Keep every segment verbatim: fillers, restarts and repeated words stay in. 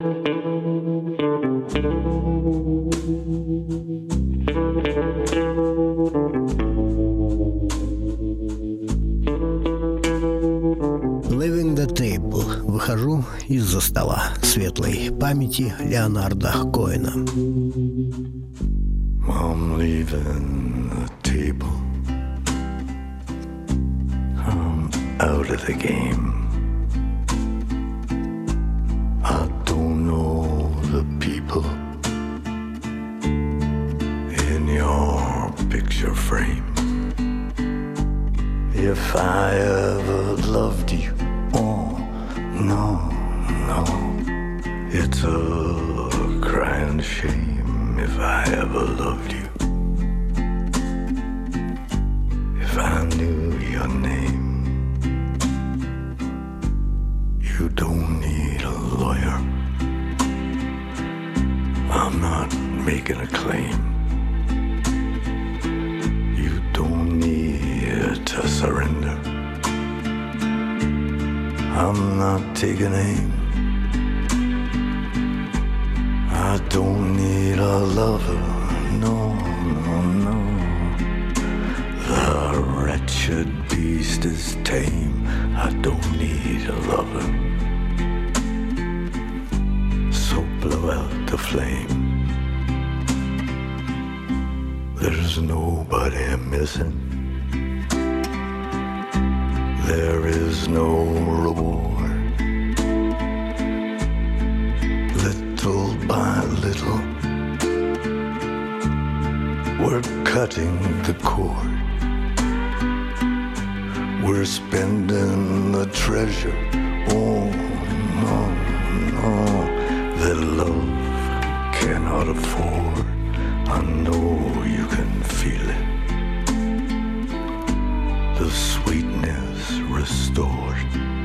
Leaving the Table. Выхожу из-за стола. Светлой памяти Леонарда Коэна. I'm leaving the table. I'm out of the game. I don't know the people in your picture frame. If I ever loved you, oh, no, no. It's a crying shame if I ever loved you. If I knew your name. You don't need a lawyer. I'm not making a claim. You don't need to surrender. I'm not taking aim. I don't need a lover, no, no, no. The wretched beast is tame. I don't need a lover. So blow out the flame. There's nobody missing. There is no reward. Little by little, we're cutting the cord. We're spending the treasure. Oh, no, no, that love cannot afford. I know you can feel it. The sweetness restored.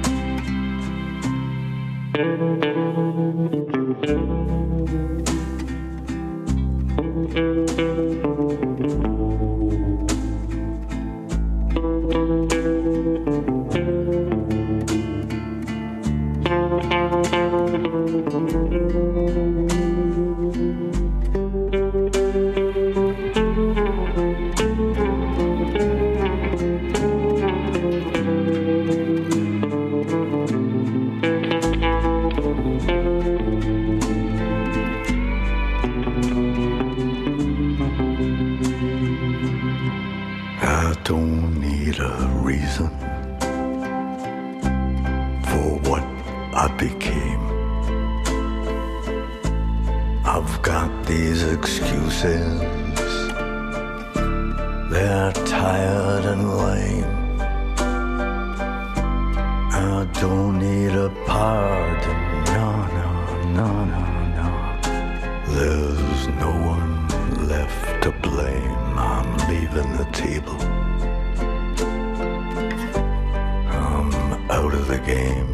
I don't need a reason for what I became. I've got these excuses. They're tired and lame. I don't need a pardon. No, no, no, no, no. There's no one left to blame. I'm leaving the table. I'm out of the game.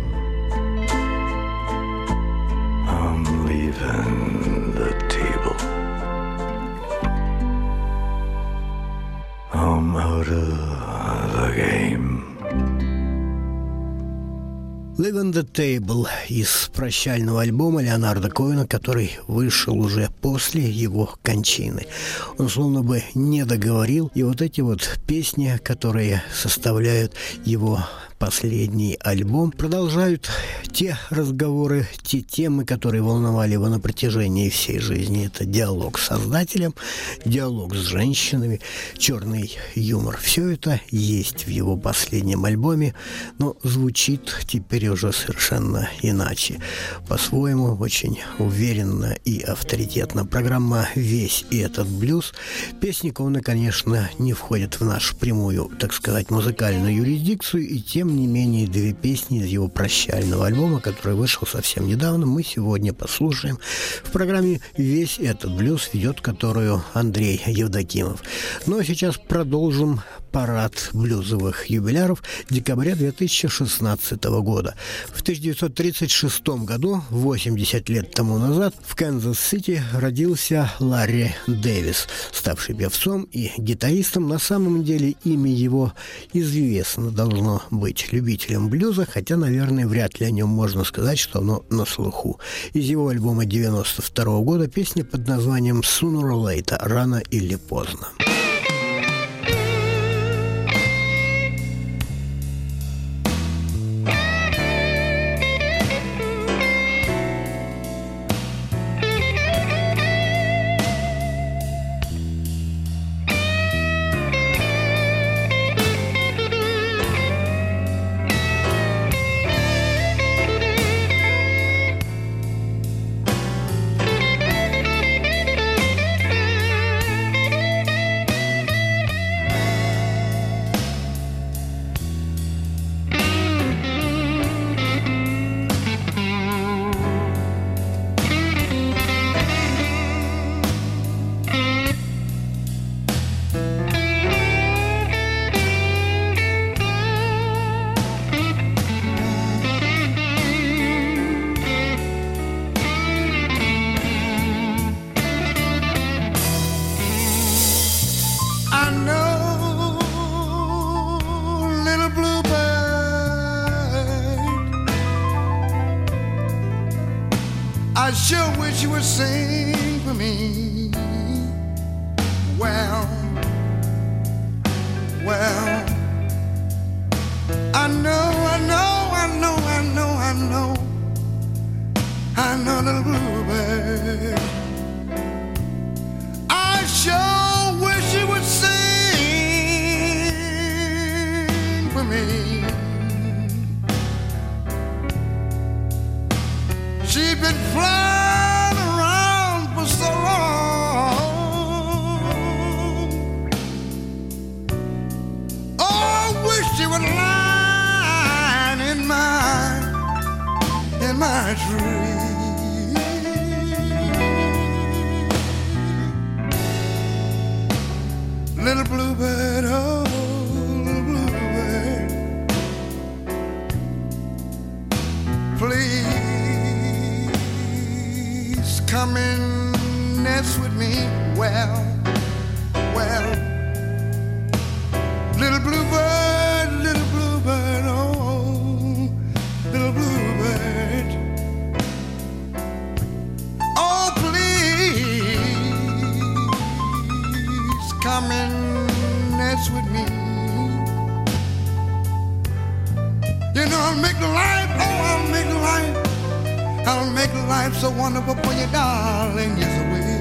I'm leaving the table. I'm out of the game. Leaving the Table из прощального альбома Леонарда Коэна, который вышел уже после его кончины. Он словно бы не договорил, и вот эти вот песни, которые составляют его последний альбом, продолжают те разговоры, те темы, которые волновали его на протяжении всей жизни. Это диалог с создателем, диалог с женщинами, черный юмор. Все это есть в его последнем альбоме, но звучит теперь уже совершенно иначе. По-своему, очень уверенно и авторитетно. Программа «Весь и этот блюз». Песни Коэна, конечно, не входят в нашу прямую, так сказать, музыкальную юрисдикцию, и тем не менее две песни из его прощального альбома, который вышел совсем недавно, мы сегодня послушаем в программе «Весь этот блюз», ведет которую Андрей Евдокимов. Ну а сейчас продолжим парад блюзовых юбиляров декабря две тысячи шестнадцатого года. В тысяча девятьсот тридцать шестом году, восемьдесят лет тому назад, в Канзас-Сити родился Ларри Дэвис, ставший певцом и гитаристом. На самом деле имя его известно должно быть любителям блюза, хотя, наверное, вряд ли о нем можно сказать, что оно на слуху. Из его альбома девяносто второго года песня под названием «Sooner or Later» — «Рано или поздно». I sure wish you would sing for me. Well, well, I know, I know, I know, I know, I know, I know, little bluebird. I sure wish you would sing for me. She's been flying around for so long. Oh, I wish she would lie in my, in my tree. Little bluebird, oh, little bluebird, please come and nest with me. Well, well, little bluebird, little bluebird, oh, little bluebird, oh, please come and nest with me. You know, I'll make life, oh, I'll make life, I'll make life so wonderful for you, darling, yes I will.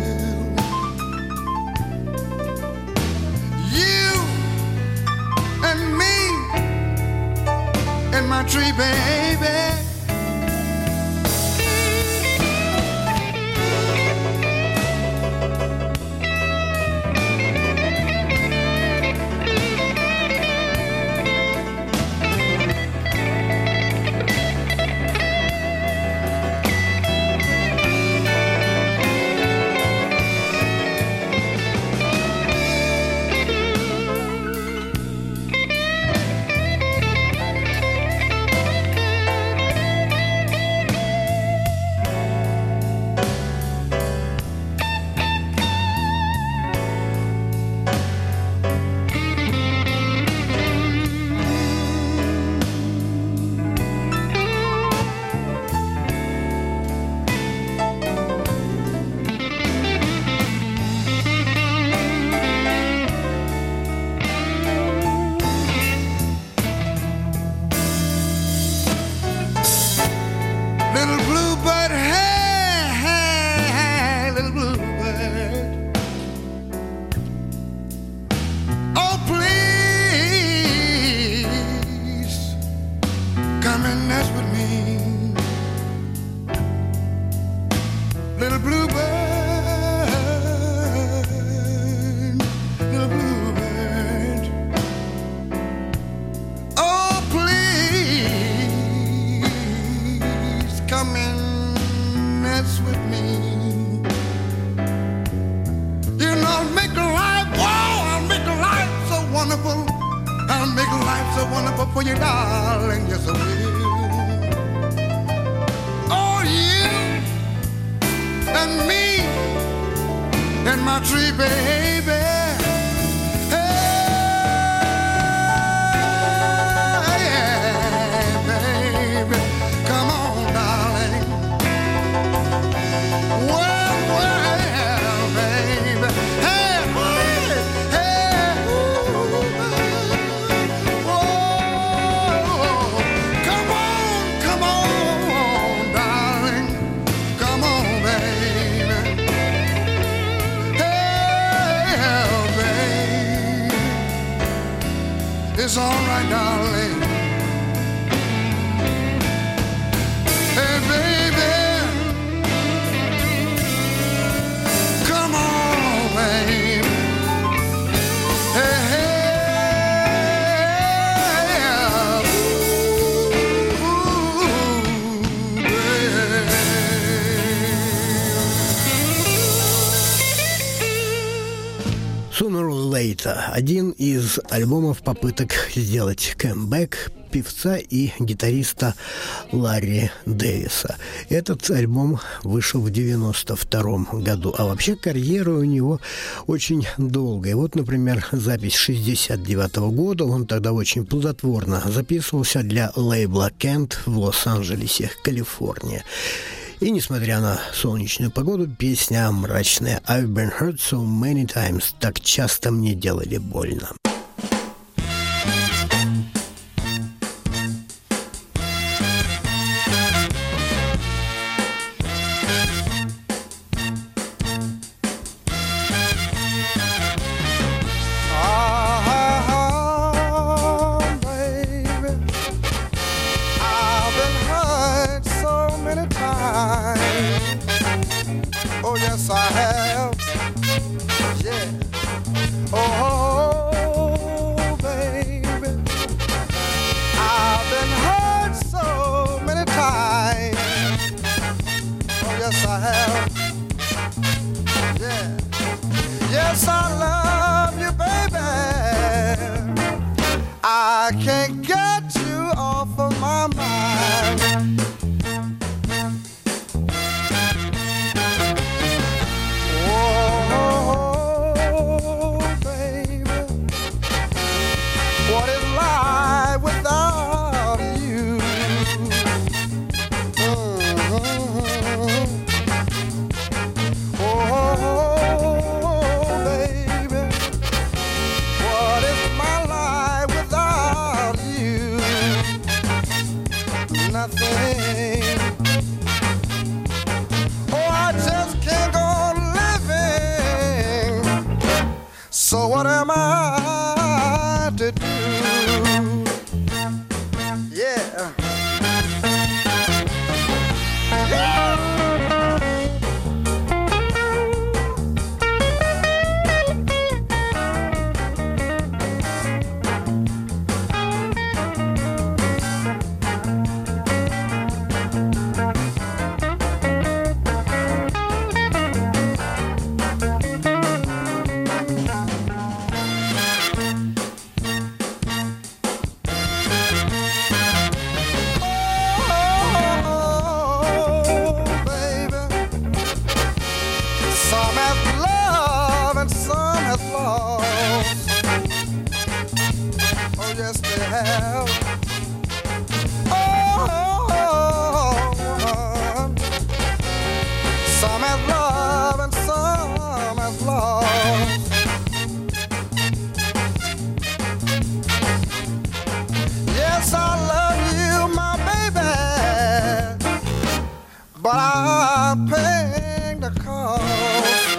You and me and my tree, baby. Wonderful wonderful for you, darling, yes I will. Oh, you and me and my tree baby. It's all right, darling. Hey, baby, come on, baby. Hey, hey, ooh, baby. Sooner or Later – один из альбомов попыток сделать камбэк певца и гитариста Ларри Дэвиса. Этот альбом вышел в девяносто втором году, а вообще карьера у него очень долгая. Вот, например, запись шестьдесят девятого года, он тогда очень плодотворно записывался для лейбла Кент в Лос-Анджелесе, Калифорния. И, несмотря на солнечную погоду, песня мрачная «I've been hurt so many times» «Так часто мне делали больно». Oh, yes, I have. Yeah. Oh, baby. I've been hurt so many times. Oh, yes, I have. Yeah. Yes, I love you, baby. I can't get you off of my mind. So what am I to do? Yeah. Yeah. But I'm paying the cost.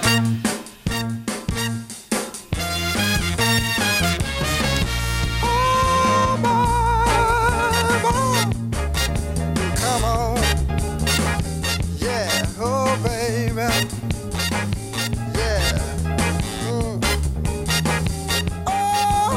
Oh, boy, boy. Come on. Yeah, oh, baby. Yeah. Mm. Oh,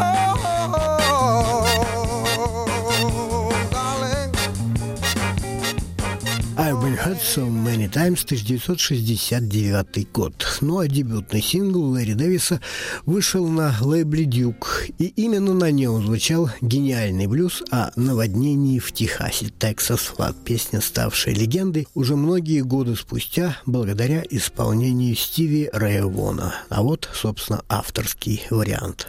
I've been hurt so many Times, тысяча девятьсот шестьдесят девятый год. Ну а дебютный сингл Ларри Дэвиса вышел на лейбле Duke, и именно на нем звучал гениальный блюз о наводнении в Техасе, Texas Flood, песня, ставшая легендой уже многие годы спустя благодаря исполнению Стиви Рэя Вона. А вот, собственно, авторский вариант.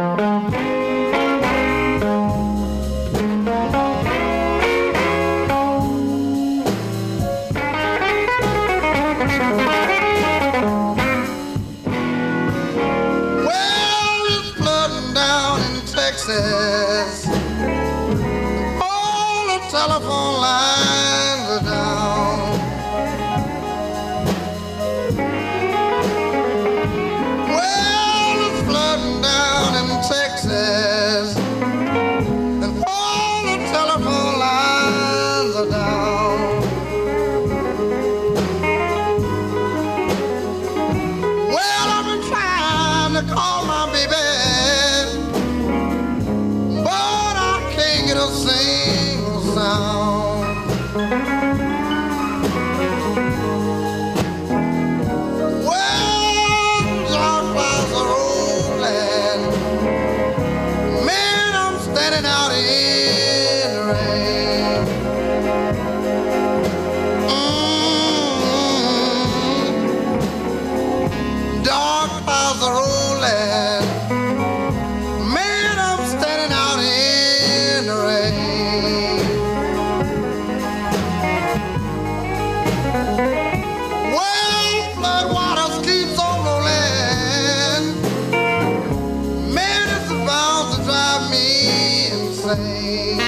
Texas, all the telephone lines are down. Well, it's flooding down in Texas, and all the telephone lines are down. Well, I've been trying to call my baby, a single sound. Well, dark clouds are rolling, man, I'm standing out in the rain. Mm-hmm. Dark clouds are rolling, man, I'm standing out in the rain. Well, flood waters keeps on rolling, man, it's about to drive me insane.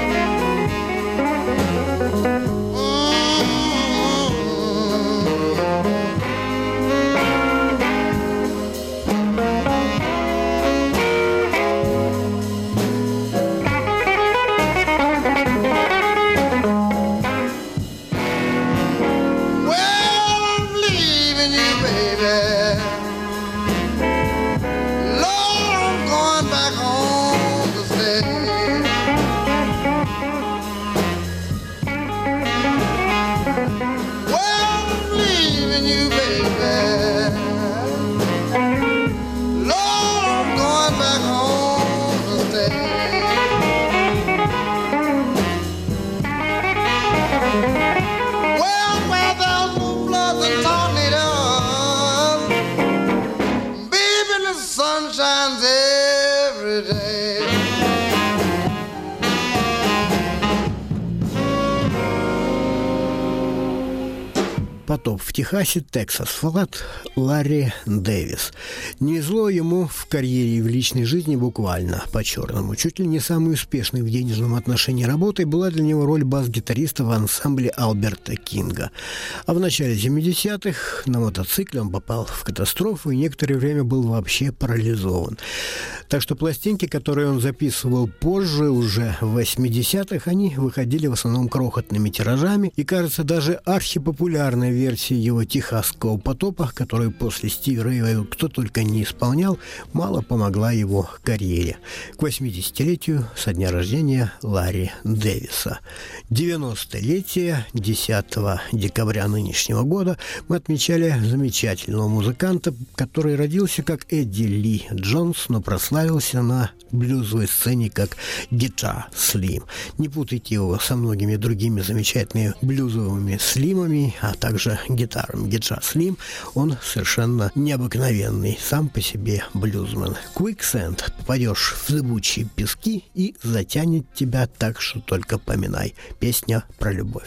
Потоп в Техасе, Texas Flood, Ларри Дэвис. Не везло ему в карьере и в личной жизни буквально по-черному. Чуть ли не самой успешной в денежном отношении работой была для него роль бас-гитариста в ансамбле Альберта Кинга. А в начале семидесятых на мотоцикле он попал в катастрофу и некоторое время был вообще парализован. Так что пластинки, которые он записывал позже, уже в восьмидесятых, они выходили в основном крохотными тиражами, и, кажется, даже архипопулярная версия его техасского потопа, которую после Стиви Рэя кто только не исполнял, мало помогла его карьере. К восьмидесятилетию со дня рождения Ларри Дэвиса. девяностолетие десятого декабря нынешнего года мы отмечали замечательного музыканта, который родился как Эдди Ли Джонс, но прославился на блюзовой сцене как Guitar Slim. Не путайте его со многими другими замечательными блюзовыми слимами, а также гитарами. Guitar Slim, он совершенно необыкновенный, сам по себе блюзмен. Quicksand, попадешь в зыбучие пески и затянет тебя так, что только поминай. Песня про любовь.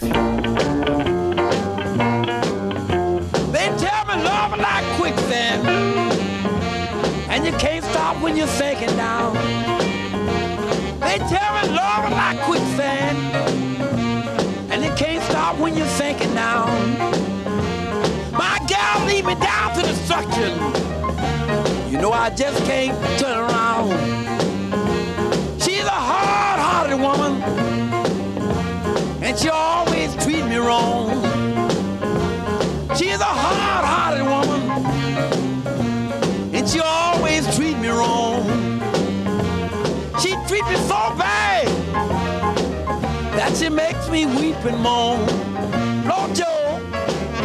And you can't stop when you're sinking down. They tell me love is like quicksand, and you can't stop when you're sinking down. My gal lead me down to destruction. You know I just can't turn around. She's a hard-hearted woman, and she always treats me wrong. She's a hard-hearted woman, and she always treat me wrong. She treats me so bad that she makes me weep and moan. Lord Joe,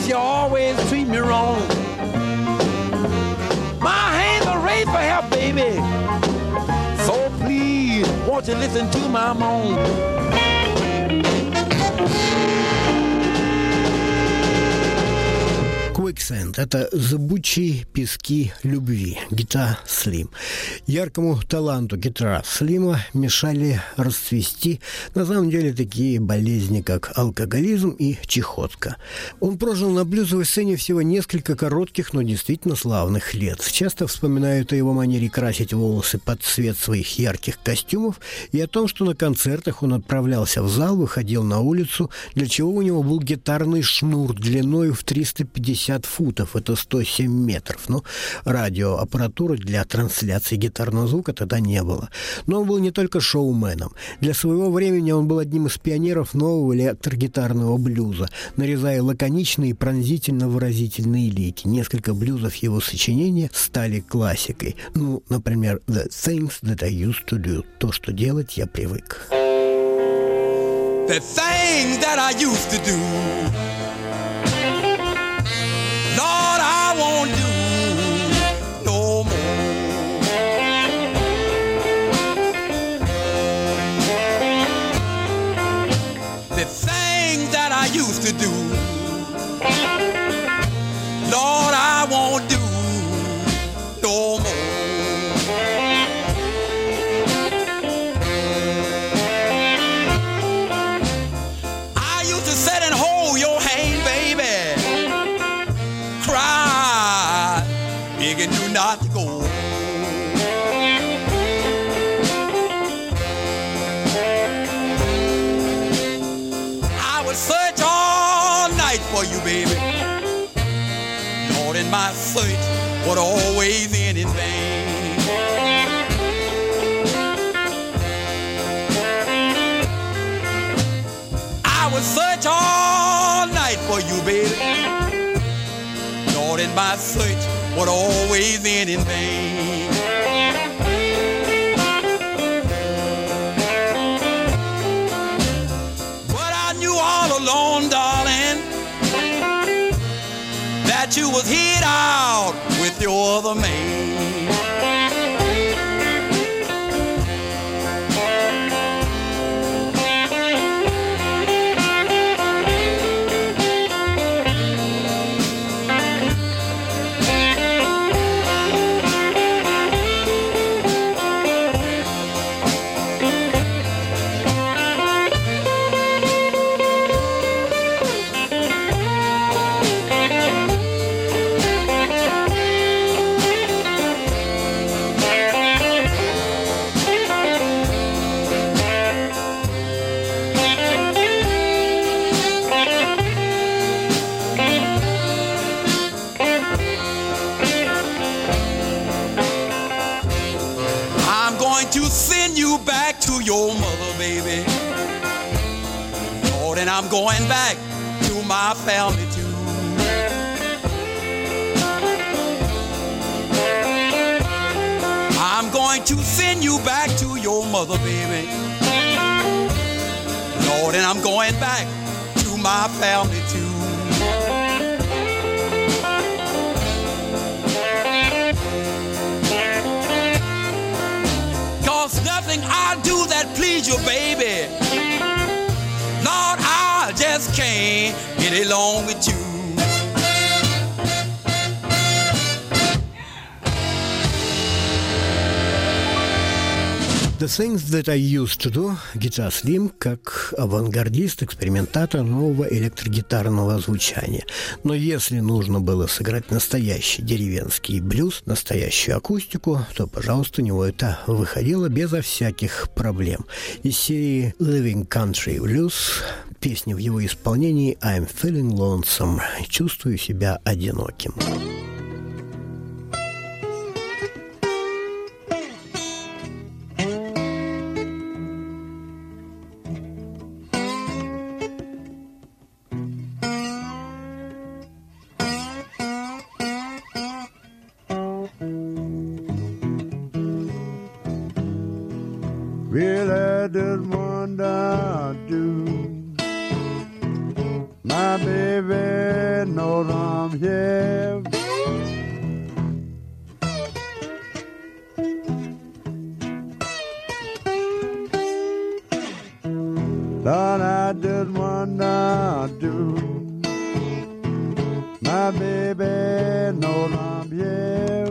she always treat me wrong. My hands are raised for help, baby. So please, won't you listen to my moan? Quicksand — это зыбучие пески любви, гитара Слим. Яркому таланту гитара Слима мешали расцвести на самом деле такие болезни, как алкоголизм и чехотка. Он прожил на блюзовой сцене всего несколько коротких, но действительно славных лет. Часто вспоминают о его манере красить волосы под цвет своих ярких костюмов и о том, что на концертах он отправлялся в зал, выходил на улицу, для чего у него был гитарный шнур длиной в триста пятьдесят футов, это сто семь метров. Но радиоаппаратуры для трансляции гитарного звука тогда не было. Но он был не только шоуменом. Для своего времени он был одним из пионеров нового электрогитарного блюза, нарезая лаконичные и пронзительно-выразительные лики. Несколько блюзов его сочинения стали классикой. Ну, например, «The things that I used to do» — то, что делать я привык. The things that I used to do, Lord, I won't do no more. The things that I used to do, Lord, I won't do no more. I used to sit and hold your hand, baby, cry, begging you not to go. I would search all night for you, baby. Lord, and my search would always end in vain. I would search all night for you, baby. Lord, and my search would always end in vain. But I knew all along, darling, that you was hid out with your other man. Your mother, baby, Lord, and I'm going back to my family too. I'm going to send you back to your mother, baby, Lord, and I'm going back to my family too. Cause nothing I'll do that please you, baby, Lord, I just can't get along with you. The Things That I Used to Do гитара Слим как авангардист, экспериментатор нового электрогитарного звучания. Но если нужно было сыграть настоящий деревенский блюз, настоящую акустику, то, пожалуйста, у него это выходило безо всяких проблем. Из серии Living Country Blues песня в его исполнении I'm Feeling Lonesome, чувствую себя одиноким. Well, I just wonder do my baby knows I'm here. Lord, I just wanna do. My baby knows I'm here.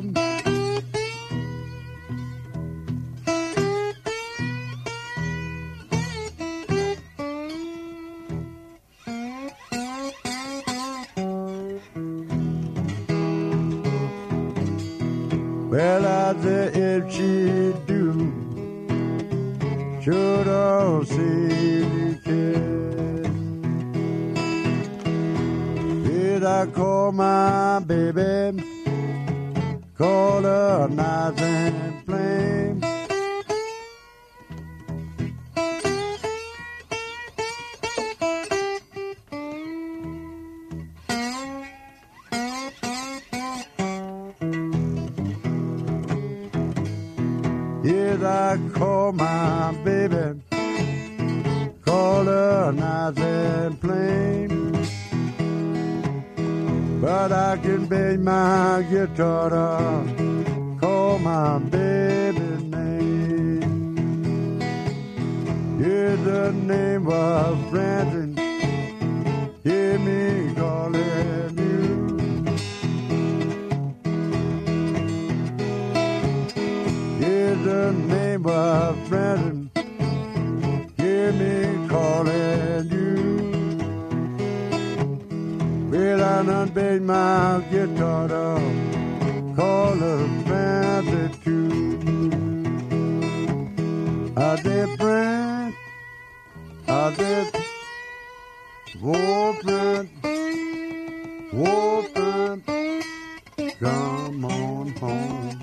Well, I say if she do, should I see you care? Did I call my baby, call her nice and plain? Yes, I call my baby, call her nice and plain. But I can bang my guitar to call my baby's name. Here's the name of Francis, hear me calling you. Here's the name of Francis, hear me calling you. Well, I done banged my guitar to call her Francis too. I did Frank, I did Wolfman, Wolfman, come on home.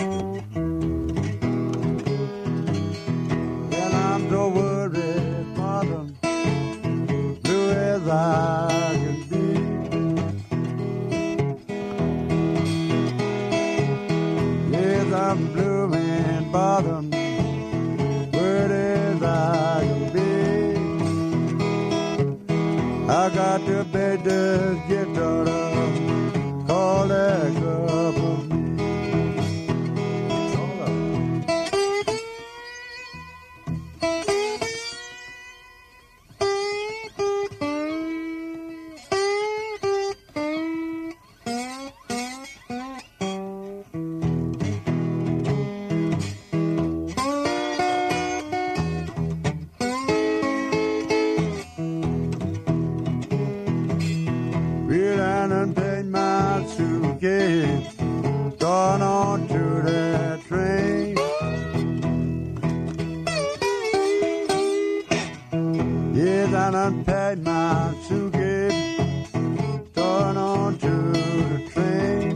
Well, I'm so worried for them, blue as I can be. Yes, I'm blue and bottom, word as I can be. I got to beg this guitar to call that girl for me. Gone on to that train. Yes, I done packed my suitcase, gone on to the train.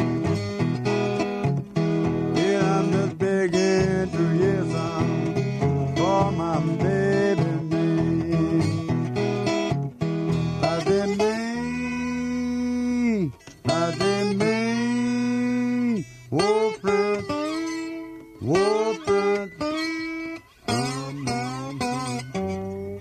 Yeah, I'm just begging to hear some for my baby's name. I did me, I did me. Wolfred, Wolfred, come on home.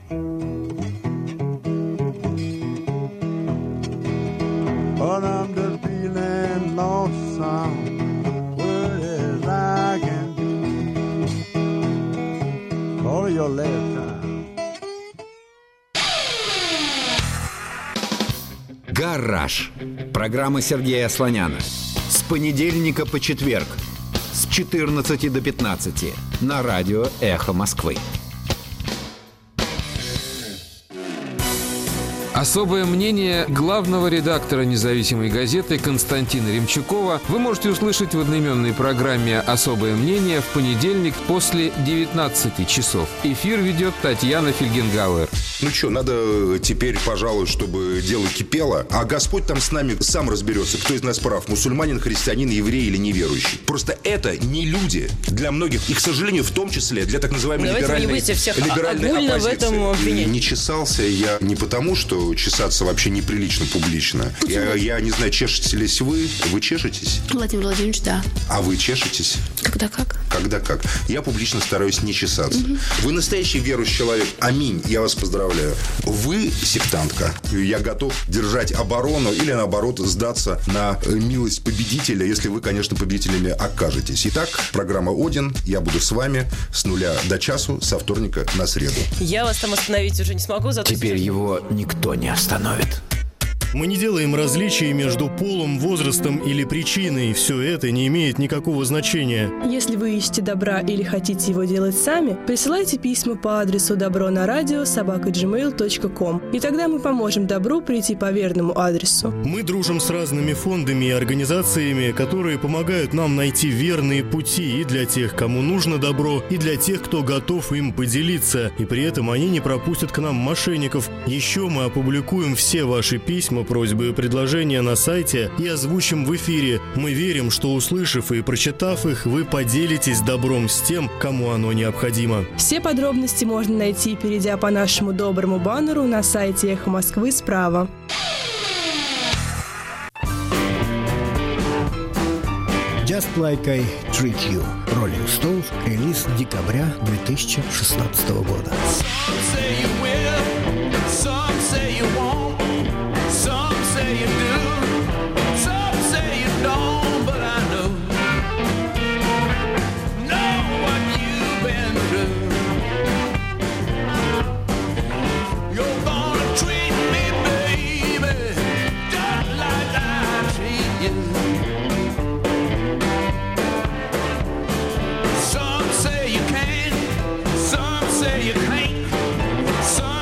But I'm just feeling lonesome, what as I can do. Call your last time. «Гараж» – программа Сергея Слоняна. С понедельника по четверг с четырнадцати до пятнадцати на радио «Эхо Москвы». Особое мнение главного редактора независимой газеты Константина Ремчукова вы можете услышать в одноименной программе «Особое мнение» в понедельник после девятнадцати часов. Эфир ведет Татьяна Фельгенгауэр. Ну что, надо теперь, пожалуй, чтобы дело кипело, а Господь там с нами сам разберется, кто из нас прав, мусульманин, христианин, еврей или неверующий. Просто это не люди для многих, и, к сожалению, в том числе для так называемой Давайте либеральной, не будете всех либеральной огульно оппозиции. в этом обвинять. И не чесался я не потому, что что чесаться вообще неприлично публично. Я, я не знаю, чешетесь вы? Вы чешетесь? Владимир Владимирович, да. А вы чешетесь? Когда как? Когда как. Я публично стараюсь не чесаться. Угу. Вы настоящий верующий человек. Аминь. Я вас поздравляю. Вы сектантка. Я готов держать оборону или, наоборот, сдаться на милость победителя, если вы, конечно, победителями окажетесь. Итак, программа «Один». Я буду с вами с нуля до часу, со вторника на среду. Я вас там остановить уже не смогу. Зато Теперь сейчас... его никто не остановит. Мы не делаем различий между полом, возрастом или причиной. Все это не имеет никакого значения. Если вы ищете добра или хотите его делать сами, присылайте письма по адресу добро на радио собака джимейл точка ком, и тогда мы поможем добру прийти по верному адресу. Мы дружим с разными фондами и организациями, которые помогают нам найти верные пути и для тех, кому нужно добро, и для тех, кто готов им поделиться. И при этом они не пропустят к нам мошенников. Еще мы опубликуем все ваши письма, просьбы и предложения на сайте и озвучим в эфире. Мы верим, что, услышав и прочитав их, вы поделитесь добром с тем, кому оно необходимо. Все подробности можно найти, перейдя по нашему доброму баннеру на сайте «Эхо Москвы» справа. Just Like I Treat You. Rolling Stones. Релиз декабря две тысячи шестнадцатого года. Some say you can, some say you can't. Some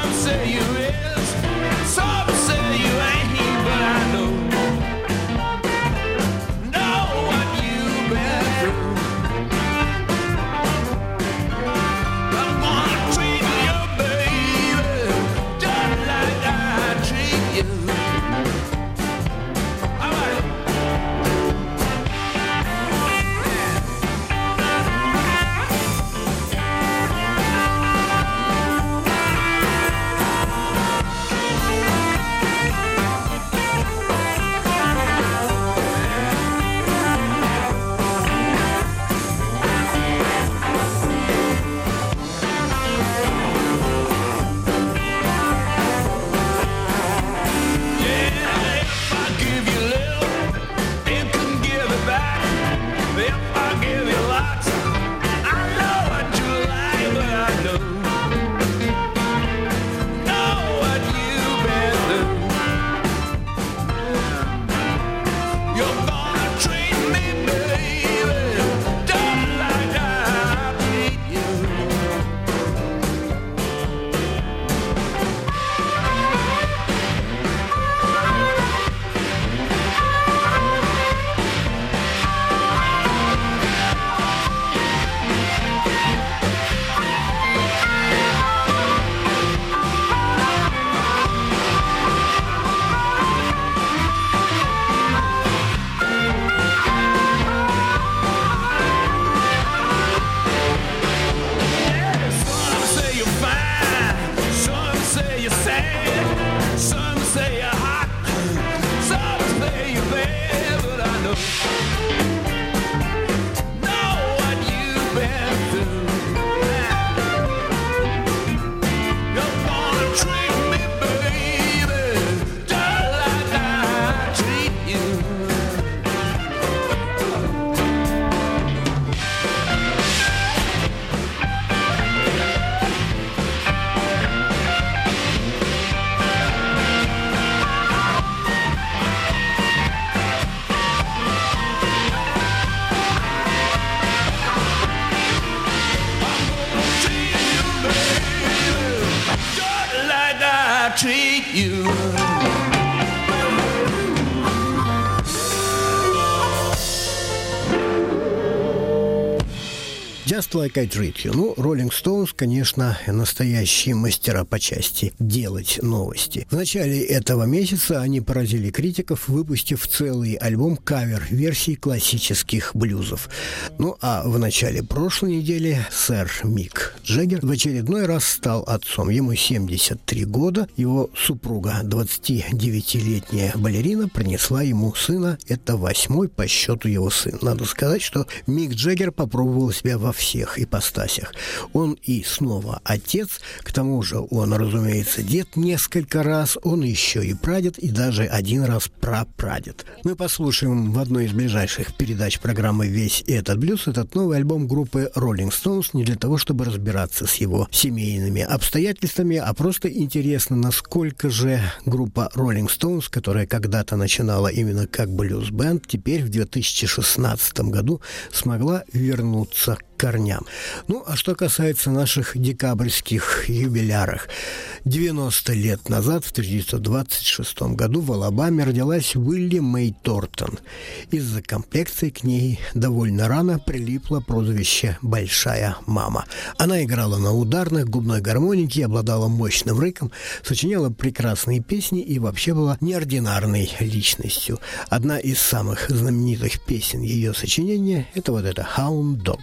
Just Like I Treat You. Ну, Rolling Stones, конечно, настоящие мастера по части делать новости. В начале этого месяца они поразили критиков, выпустив целый альбом кавер-версий классических блюзов. Ну, а в начале прошлой недели сэр Мик Джаггер в очередной раз стал отцом. Ему семьдесят три года. Его супруга, двадцатидевятилетняя балерина, принесла ему сына. Это восьмой по счету его сын. Надо сказать, что Мик Джаггер попробовал себя во всех ипостасях. Он и снова отец, к тому же он, разумеется, дед несколько раз, он еще и прадед, и даже один раз прапрадед. Мы послушаем в одной из ближайших передач программы «Весь этот блюз» этот новый альбом группы Rolling Stones не для того, чтобы разбираться с его семейными обстоятельствами, а просто интересно, насколько же группа Rolling Stones, которая когда-то начинала именно как блюз-бенд, теперь в две тысячи шестнадцатом году смогла вернуться к корням. Ну, а что касается наших декабрьских юбиляров. девяносто лет назад, в тысяча девятьсот двадцать шестом году, в Алабаме родилась Уилли Мэй Тортон. Из-за комплекции к ней довольно рано прилипло прозвище «Большая мама». Она играла на ударных, губной гармонике, обладала мощным рыком, сочиняла прекрасные песни и вообще была неординарной личностью. Одна из самых знаменитых песен ее сочинения – это вот это «Hound Dog».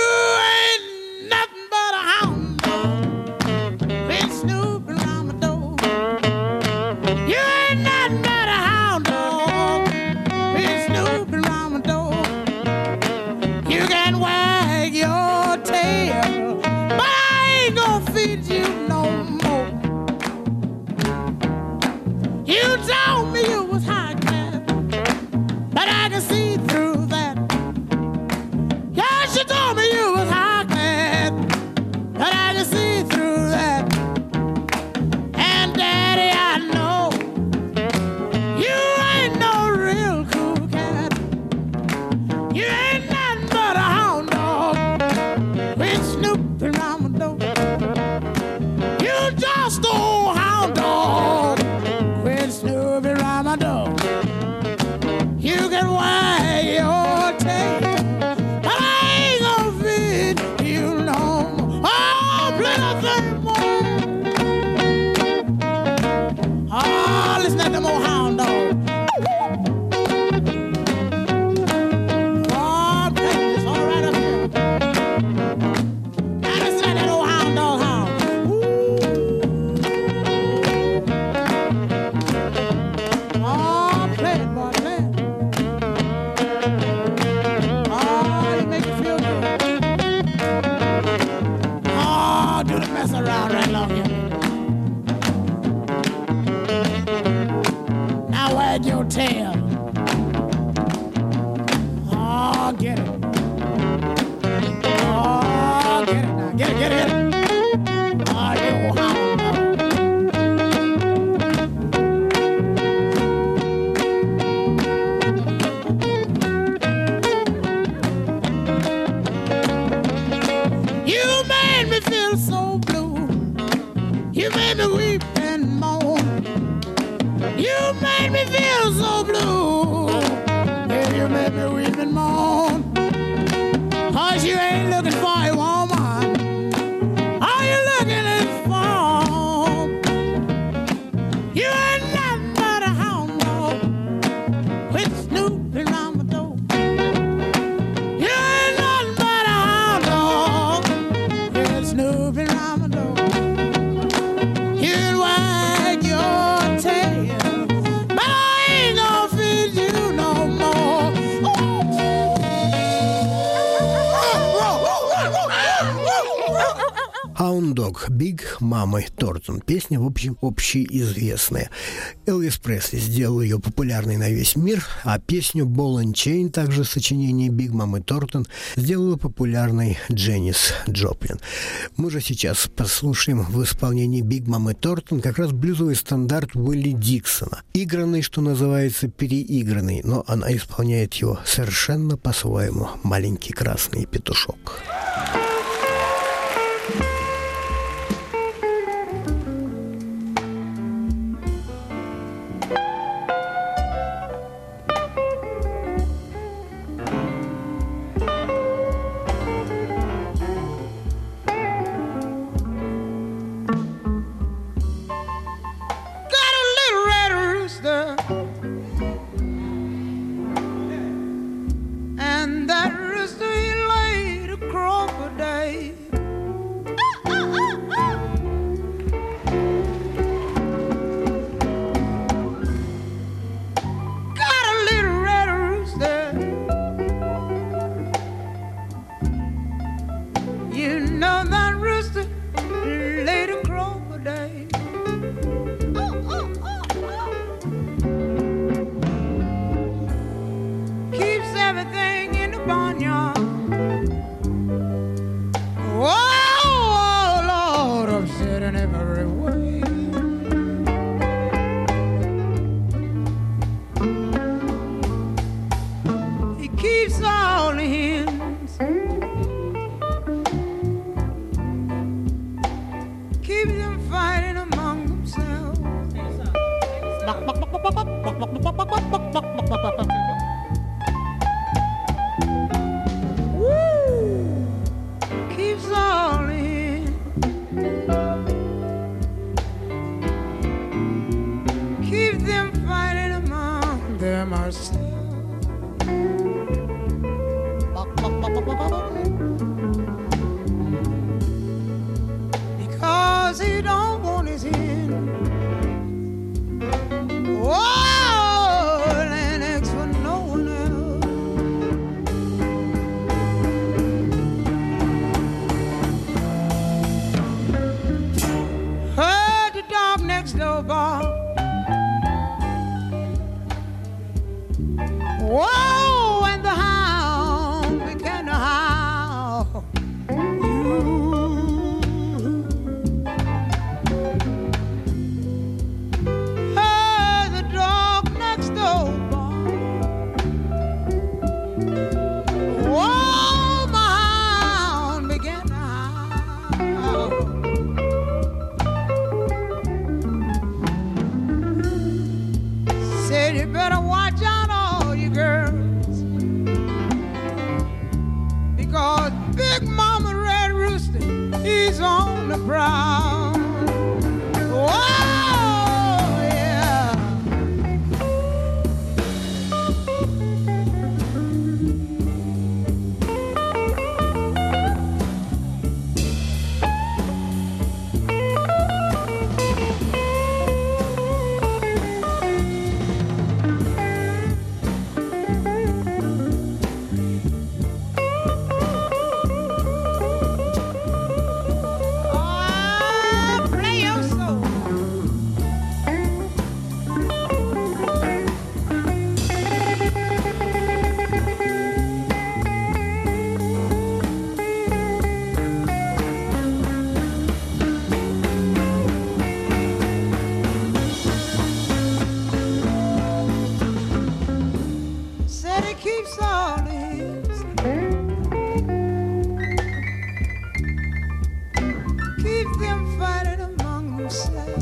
«Hound Dog» Биг мамы Тортон. Песня, в общем, общеизвестная. Элвис Пресли сделал ее популярной на весь мир, а песню «Ball and Chain», также сочинение Биг мамы Тортон, сделала популярной Дженнис Джоплин. Мы же сейчас послушаем в исполнении Биг мамы Тортон как раз блюзовый стандарт Уилли Диксона. Игранный, что называется, переигранный, но она исполняет его совершенно по-своему. «Маленький красный петушок». everything in the barnyard. Oh, Lord, upset in every way. He keeps all the hens, keeps them fighting among themselves. Woo! Keeps all in, keeps them fighting among themselves. Because he don't want his hen. Oh, and ask for no one else. Heard the dog next door bark. Whoa, and the hound began to howl. Heard the dog next door bark. Whoa, my hound began to howl. Said you better watch out, all you girls, because Big Mama Red Rooster, he's on the prowl. Whoa, yeah. Ah, play your soul. Said he keeps all his, keep them fighting among themselves.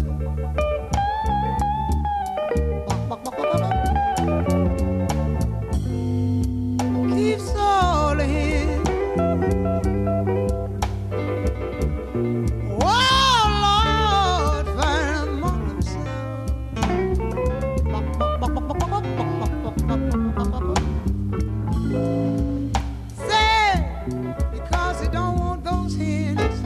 Keeps all his. Oh, Lord, fighting among themselves. Said because he don't want those hens.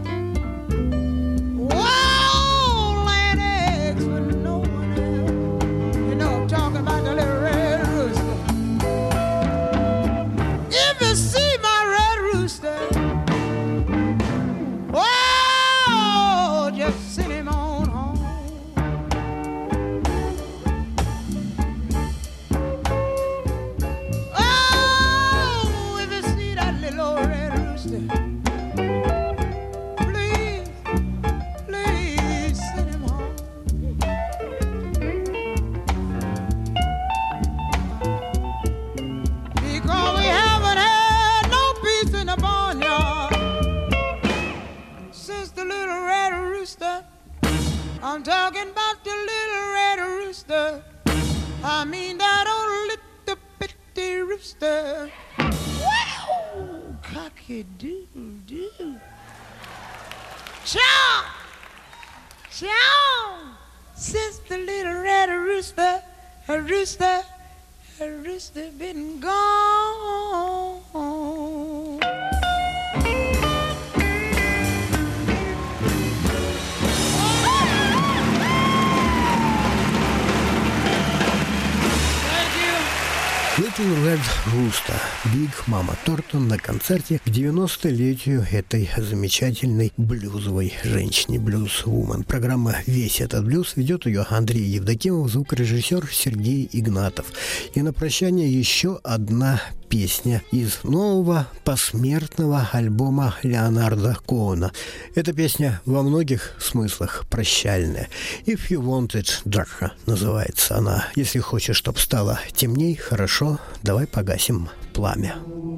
Whoa, land eggs for no one else. You know I'm talking about the little red rooster. If you see my red rooster, whoa, just send him on home. Oh, if you see that little old red rooster, please, please send him home. Because we haven't had no peace in the barnyard since the little red rooster. I'm talking about the little red rooster. I mean that old little bitty rooster. Wow, cocky-doo-doo. Chow! Chow! Since the little red rooster, a rooster, a rooster been gone. Thank you. Little Red Rooster, Big Mama Thornton на концерте к девяностолетию этой замечательной блюзовой женщине, блюз-вумен. Программа «Весь этот блюз» ведет ее Андрей Евдокимов, звукорежиссер Сергей Игнатов. И на прощание еще одна песня из нового посмертного альбома Леонарда Коэна. Эта песня во многих смыслах прощальная. «If you want it darker» называется она. Если хочешь, чтоб стало темней, хорошо, давай погасим пламя.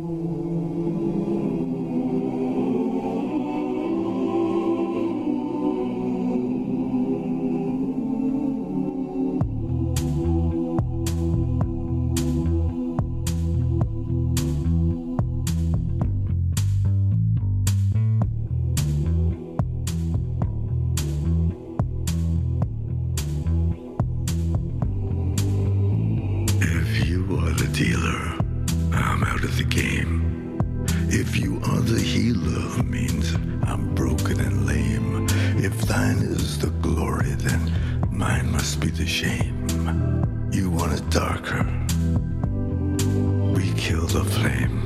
Dealer, I'm out of the game. If you are the healer, means I'm broken and lame. If thine is the glory, then mine must be the shame. You want it darker, we kill the flame.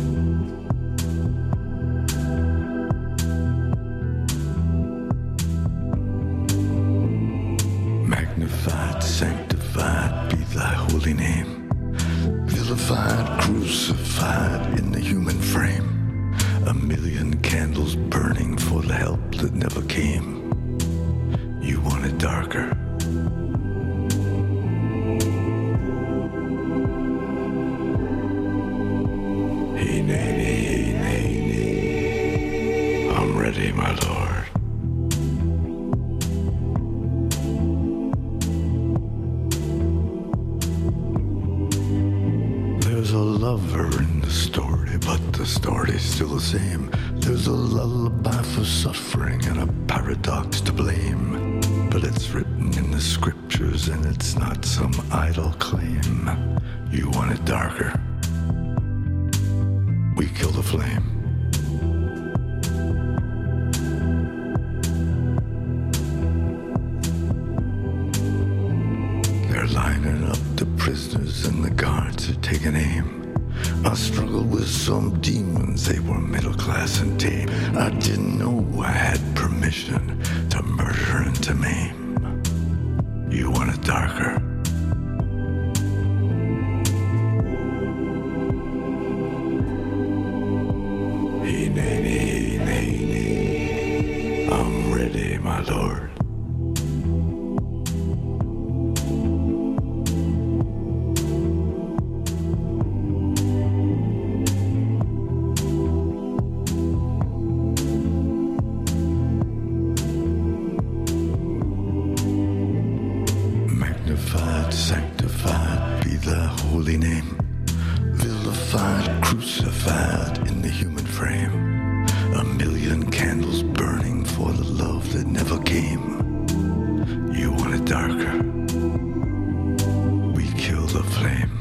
Magnified, sanctified be thy holy name. Vilified, crucified in the human frame. A million candles burning for the help that never came. You want it darker. Hey, nay, nay, nay, nay. I'm ready, my lord. There's a lover in the story, but the story's still the same. There's a lullaby for suffering and a paradox to blame. But it's written in the scriptures and it's not some idle claim. You want it darker, we kill the flame. They're lining up the prisoners and the guards are taking aim. I struggled with some demons, they were middle class and tame. I didn't know I had permission to murder and to maim. You want it darker, hey, nay, nay, nay, nay. I'm ready, my lord. Magnified, sanctified be thy holy name. Vilified, crucified in the human frame. A million candles burning for the love that never came. You want it darker, we kill the flame.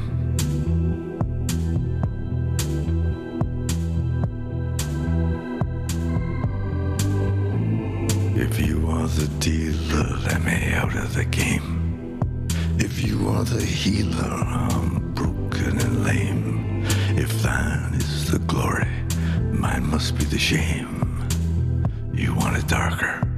If you are the dealer, let me out of the game. If you are the healer, I'm broken and lame. If thine is the glory, mine must be the shame. You want it darker,